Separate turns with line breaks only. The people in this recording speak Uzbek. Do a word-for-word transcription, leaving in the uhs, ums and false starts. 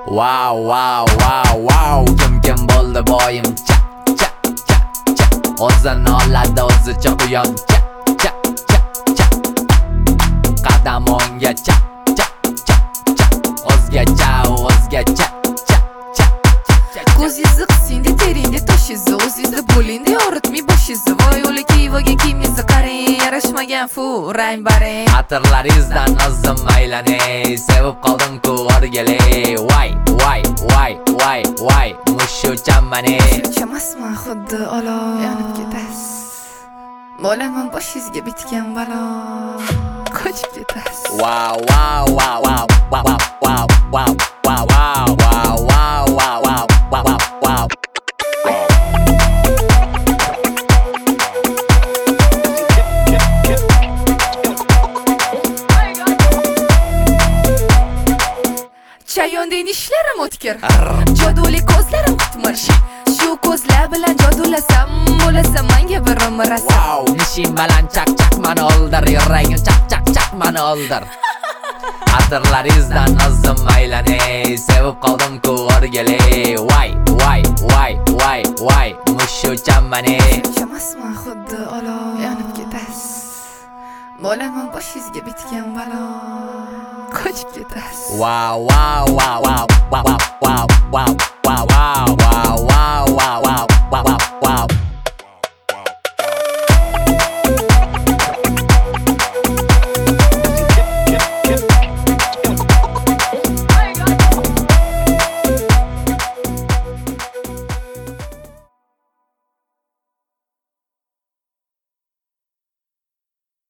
Wow wow wow wow kim kim bo'ldi boyim cha cha cha cha o'zini oladi o'zicha quyon cha cha cha cha qadam o'ngga cha cha cha cha o'zgacha o'zgacha cha cha cha
ko'zingizni qisingda teringda toshingizni o'zingizda bo'lingda yoritmay boshingizni voy o'li kiyvaga kiyimingizni qarang yarashmagan fu rang barang
atirlaringizdan o'zim aylanay sevib qoldim-ku o'rgilay voy voy voy voy voy mushuchaman
chamasman xuddi olov yonib ketasiz bo'laman boshingizga bitgan balo qochib ketasiz
wow wow wow wow wow wow wow wow wow wow wow wow wow wow wow
Chayonday ishlarim o'tkir joduli ko'zlarim qutmish shu ko'zlar bilan jodulasam bo'lasam menga bir umr asam
wow nishim bilan chaq chaq mani oldir yuragim chaq chaq chaq mani oldir atirlaringizdan o'zim aylanay sevib qoldim-ku o'rgilay voy voy voy voy voy mushuchaman
chamasman xuddi olov yonib ketasiz bo'laman boshingizga bitgan balo qochib ketasiz
wow wow wow wow wow wow wow wow wow wow wow wow wow wow wow